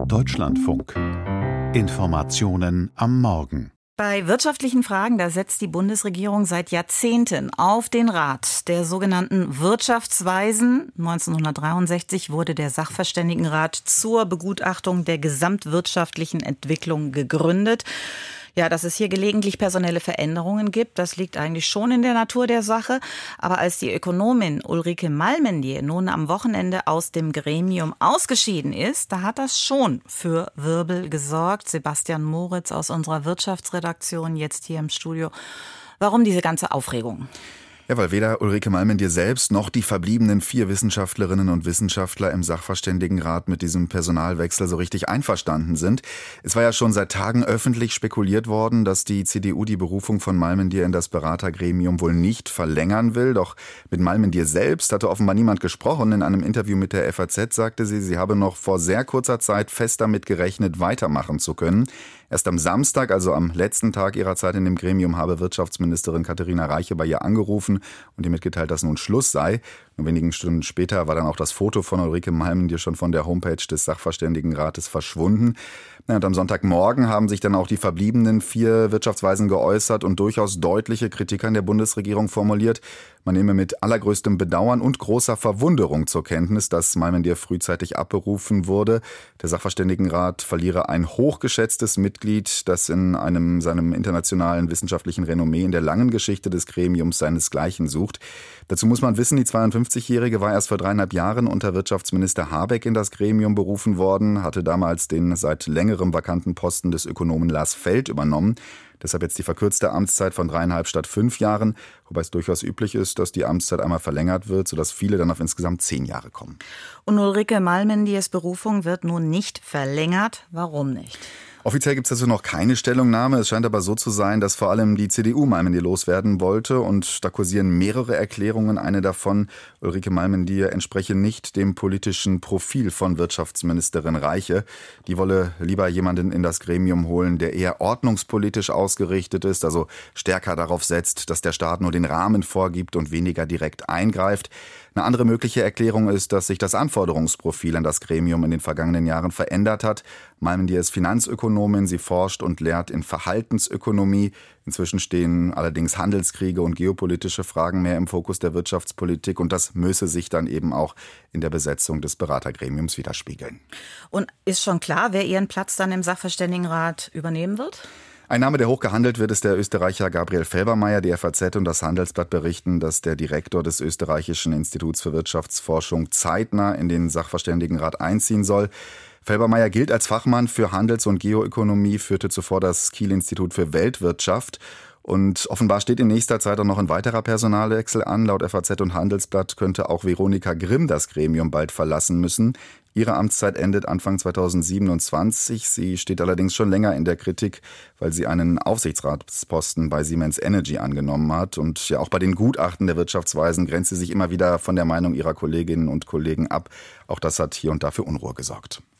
Deutschlandfunk. Informationen am Morgen. Bei wirtschaftlichen Fragen, da setzt die Bundesregierung seit Jahrzehnten auf den Rat der sogenannten Wirtschaftsweisen. 1963 wurde der Sachverständigenrat zur Begutachtung der gesamtwirtschaftlichen Entwicklung gegründet. Ja, dass es hier gelegentlich personelle Veränderungen gibt, das liegt eigentlich schon in der Natur der Sache. Aber als die Ökonomin Ulrike Malmendier nun am Wochenende aus dem Gremium ausgeschieden ist, da hat das schon für Wirbel gesorgt. Sebastian Moritz aus unserer Wirtschaftsredaktion jetzt hier im Studio. Warum diese ganze Aufregung? Ja, weil weder Ulrike Malmendier selbst noch die verbliebenen 4 Wissenschaftlerinnen und Wissenschaftler im Sachverständigenrat mit diesem Personalwechsel so richtig einverstanden sind. Es war ja schon seit Tagen öffentlich spekuliert worden, dass die CDU die Berufung von Malmendier in das Beratergremium wohl nicht verlängern will. Doch mit Malmendier selbst hatte offenbar niemand gesprochen. In einem Interview mit der FAZ sagte sie habe noch vor sehr kurzer Zeit fest damit gerechnet, weitermachen zu können. Erst am Samstag, also am letzten Tag ihrer Zeit in dem Gremium, habe Wirtschaftsministerin Katharina Reiche bei ihr angerufen und ihr mitgeteilt, dass nun Schluss sei. Nur wenigen Stunden später war dann auch das Foto von Ulrike Malmendier schon von der Homepage des Sachverständigenrates verschwunden. Und am Sonntagmorgen haben sich dann auch die verbliebenen 4 Wirtschaftsweisen geäußert und durchaus deutliche Kritik an der Bundesregierung formuliert. Man nehme mit allergrößtem Bedauern und großer Verwunderung zur Kenntnis, dass Malmendier frühzeitig abberufen wurde. Der Sachverständigenrat verliere ein hochgeschätztes Mitglied, das in seinem internationalen wissenschaftlichen Renommee in der langen Geschichte des Gremiums seinesgleichen sucht. Dazu muss man wissen, die 52-Jährige war erst vor 3,5 Jahren unter Wirtschaftsminister Habeck in das Gremium berufen worden, hatte damals den seit längerem vakanten Posten des Ökonomen Lars Feld übernommen. Deshalb jetzt die verkürzte Amtszeit von 3,5 statt 5 Jahren, wobei es durchaus üblich ist, dass die Amtszeit einmal verlängert wird, sodass viele dann auf insgesamt 10 Jahre kommen. Und Ulrike Malmendiers Berufung wird nun nicht verlängert. Warum nicht? Offiziell gibt es dazu noch keine Stellungnahme. Es scheint aber so zu sein, dass vor allem die CDU Malmendier loswerden wollte. Und da kursieren mehrere Erklärungen. Eine davon, Ulrike Malmendier entspreche nicht dem politischen Profil von Wirtschaftsministerin Reiche. Die wolle lieber jemanden in das Gremium holen, der eher ordnungspolitisch ausgerichtet ist, also stärker darauf setzt, dass der Staat nur den Rahmen vorgibt und weniger direkt eingreift. Eine andere mögliche Erklärung ist, dass sich das Anforderungsprofil an das Gremium in den vergangenen Jahren verändert hat. Malmendier ist Finanzökonomin, sie forscht und lehrt in Verhaltensökonomie. Inzwischen stehen allerdings Handelskriege und geopolitische Fragen mehr im Fokus der Wirtschaftspolitik und das müsse sich dann eben auch in der Besetzung des Beratergremiums widerspiegeln. Und ist schon klar, wer ihren Platz dann im Sachverständigenrat übernehmen wird? Ein Name, der hoch gehandelt wird, ist der Österreicher Gabriel Felbermayr. Die FAZ und das Handelsblatt berichten, dass der Direktor des Österreichischen Instituts für Wirtschaftsforschung zeitnah in den Sachverständigenrat einziehen soll. Felbermayr gilt als Fachmann für Handels- und Geoökonomie, führte zuvor das Kiel-Institut für Weltwirtschaft. Und offenbar steht in nächster Zeit auch noch ein weiterer Personalwechsel an. Laut FAZ und Handelsblatt könnte auch Veronika Grimm das Gremium bald verlassen müssen. Ihre Amtszeit endet Anfang 2027. Sie steht allerdings schon länger in der Kritik, weil sie einen Aufsichtsratsposten bei Siemens Energy angenommen hat. Und ja, auch bei den Gutachten der Wirtschaftsweisen grenzt sie sich immer wieder von der Meinung ihrer Kolleginnen und Kollegen ab. Auch das hat hier und da für Unruhe gesorgt.